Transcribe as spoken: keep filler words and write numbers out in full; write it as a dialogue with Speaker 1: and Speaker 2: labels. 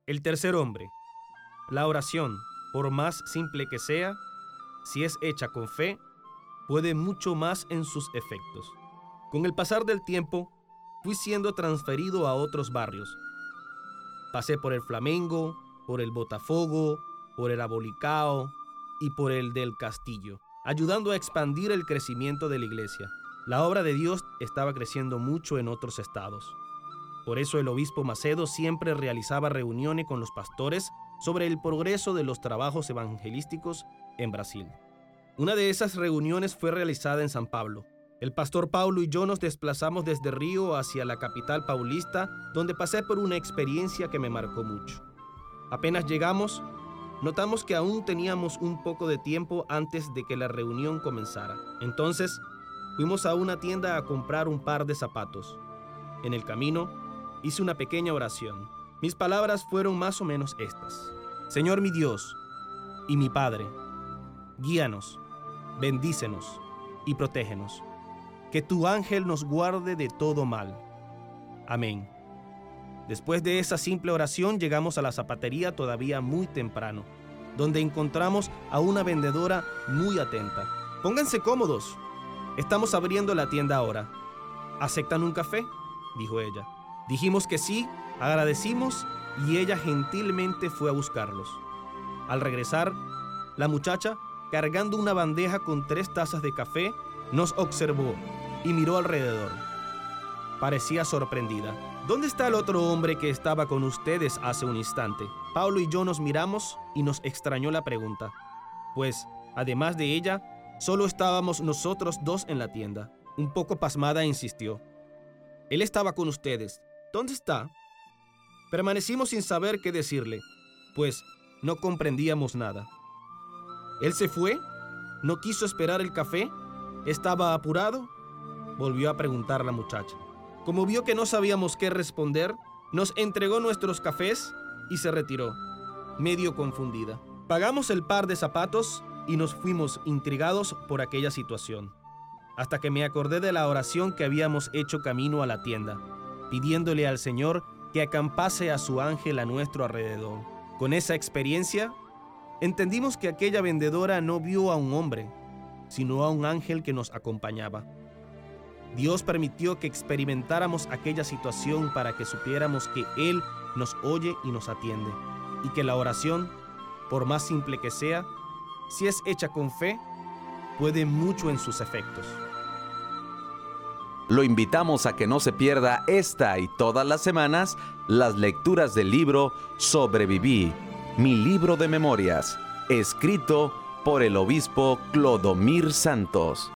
Speaker 1: El tercer hombre. La oración, por más simple que sea, si es hecha con fe, puede mucho más en sus efectos. Con el pasar del tiempo, fui siendo transferido a otros barrios. Pasé por el Flamengo, por el Botafogo, por el Abolicao y por el del Castillo, ayudando a expandir el crecimiento de la iglesia. La obra de Dios estaba creciendo mucho en otros estados. Por eso el obispo Macedo siempre realizaba reuniones con los pastores sobre el progreso de los trabajos evangelísticos en Brasil. Una de esas reuniones fue realizada en San Pablo. El pastor Paulo y yo nos desplazamos desde Río hacia la capital paulista, donde pasé por una experiencia que me marcó mucho. Apenas llegamos, notamos que aún teníamos un poco de tiempo antes de que la reunión comenzara. Entonces, fuimos a una tienda a comprar un par de zapatos. En el camino, hice una pequeña oración. Mis palabras fueron más o menos estas: Señor mi Dios y mi Padre, guíanos, bendícenos y protégenos. Que tu ángel nos guarde de todo mal. Amén. Después de esa simple oración llegamos a la zapatería todavía muy temprano, donde encontramos a una vendedora muy atenta. Pónganse cómodos, estamos abriendo la tienda ahora. ¿Aceptan un café?, dijo ella. Dijimos que sí, agradecimos y ella gentilmente fue a buscarlos. Al regresar, la muchacha, cargando una bandeja con tres tazas de café, nos observó y miró alrededor. Parecía sorprendida. ¿Dónde está el otro hombre que estaba con ustedes hace un instante? Paulo y yo nos miramos y nos extrañó la pregunta, pues, además de ella, solo estábamos nosotros dos en la tienda. Un poco pasmada insistió. Él estaba con ustedes. ¿Dónde está? Permanecimos sin saber qué decirle, pues no comprendíamos nada. ¿Él se fue? ¿No quiso esperar el café? ¿Estaba apurado?, volvió a preguntar la muchacha. Como vio que no sabíamos qué responder, nos entregó nuestros cafés y se retiró, medio confundida. Pagamos el par de zapatos y nos fuimos intrigados por aquella situación, hasta que me acordé de la oración que habíamos hecho camino a la tienda, pidiéndole al Señor que acampase a su ángel a nuestro alrededor. Con esa experiencia, entendimos que aquella vendedora no vio a un hombre, sino a un ángel que nos acompañaba. Dios permitió que experimentáramos aquella situación para que supiéramos que Él nos oye y nos atiende, y que la oración, por más simple que sea, si es hecha con fe, puede mucho en sus efectos.
Speaker 2: Lo invitamos a que no se pierda esta y todas las semanas las lecturas del libro Sobreviví, mi libro de memorias, escrito por el obispo Clodomir Santos.